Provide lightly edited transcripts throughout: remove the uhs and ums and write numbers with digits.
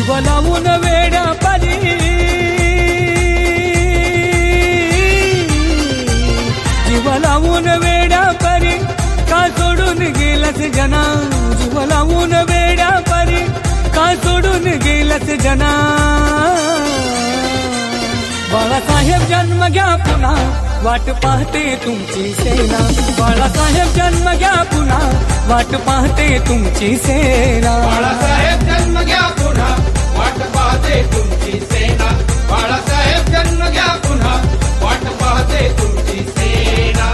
जीव लावून वेड्या पारी, जीव लावून वेड्या पारी, का सोडून गेलास जना, जीव लावून वेड्या पारी, का सोडून गेलास जना. बाळासाहेब जन्म घ्या पुन्हा, वाट पाहते तुमची सेना. बाळासाहेब जन्म घ्या पुन्हा, वाट पाहते तुमची सेना. बाळासाहेब जन्म घ्या पुन्हा, वाट पाहते तुमची सेना. बाळासाहेब जन्म घ्या पुन्हा, वाट पाहते तुमची सेना.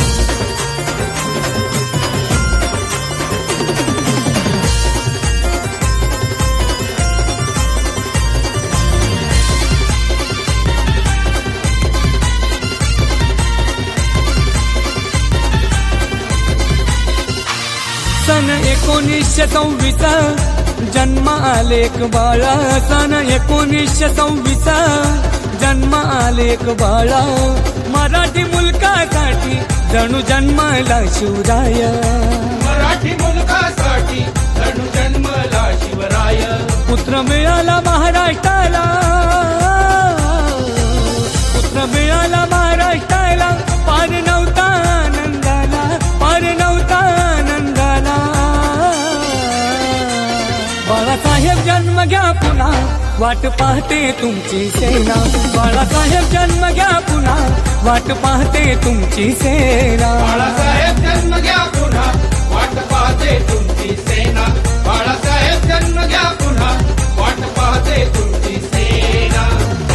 सन 1926 जन्म आलेक बाळा. सन 1926 जन्म आलेक बाळा. मराठी मुलकासाठी जणू जन्मला शिवराय. मराठी मुलकासाठी जणू जन्मला शिवराय. पुत्र मिळाला महाराष्ट्राला, पुत्र मिळाला महाराष्ट्राला. पार नव्हता आनंदाला, पार नव्हता आनंदाला. बाळासाहेब जन्म घ्या पुन्हा, वाट पाहते तुमची सेना. बाळासाहेब जन्म घ्या पुन्हा, वाट पाहते तुमची सेना. बाळासाहेब जन्म घ्या पुन्हा, वाट पाहते तुमची सेना. बाळासाहेब जन्म घ्या पुन्हा, वाट पाहते तुमची सेना.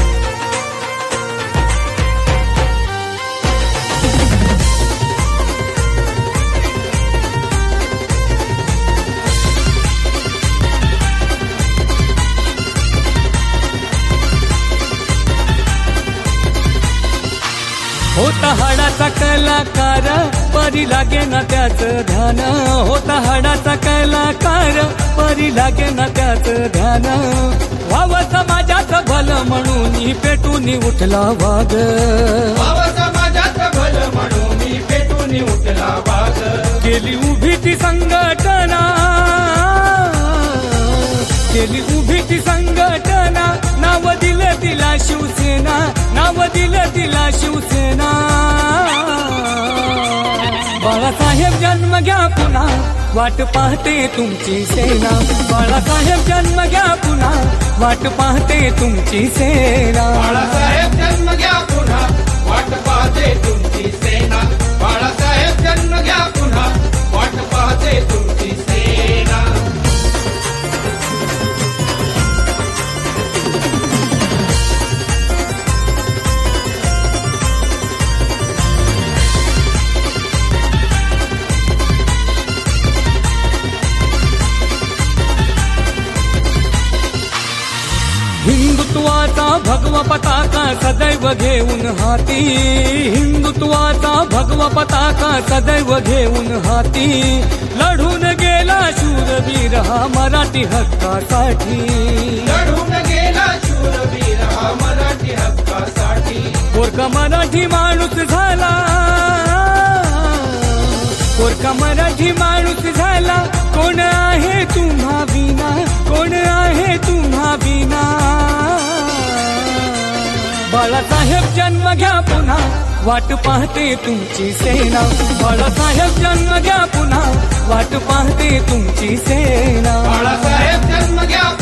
होता हाडाचा कलाकार, परी लागे ना त्याचं ध्यान. होता हाडाचा कलाकार, परी लागे ना त्याचं ध्यान. व्हावं समाजाचं भलं म्हणून पेटून उठला वाघ. व्हावं समाजाचं भलं म्हणून पेटून उठला वाघ. केली उभी ती संघटना, केली उभी ती संघटना. नाव दिलं तिला शिवसेना, नाव दिलं तिला शिवसेना. बाळासाहेब जन्म घ्या पुन्हा, वाट पाहते तुमची सेना. बाळासाहेब जन्म घ्या पुन्हा, वाट पाहते तुमची सेना. बाळासाहेब जन्म घ्या पुन्हा, वाट पाहते तुमची सेना. बाळासाहेब जन्म घ्या पुन्हा, वाट पाहते तुमची सेना. हिंदुत्वाचा भगवा पताका सदैव घेऊन हाती. हिंदुत्वाचा भगवा पताका सदैव घेऊन हाती. लढून गेला शूरवीर हा मराठी हक्कासाठी. लढून गेला शूरवीर हा मराठी हक्कासाठी. पोरका मराठी माणूस झाला, पोरका मराठी माणूस झाला. कोण आहे तुम्हा विना, कोण आहे तुम्हा विना. बाळासाहेब जन्म घ्या पुन्हा, वाट पाहते तुमची सेना. बाळासाहेब जन्म घ्या पुन्हा, वाट पाहते तुमची सेना. बाळासाहेब जन्म घ्या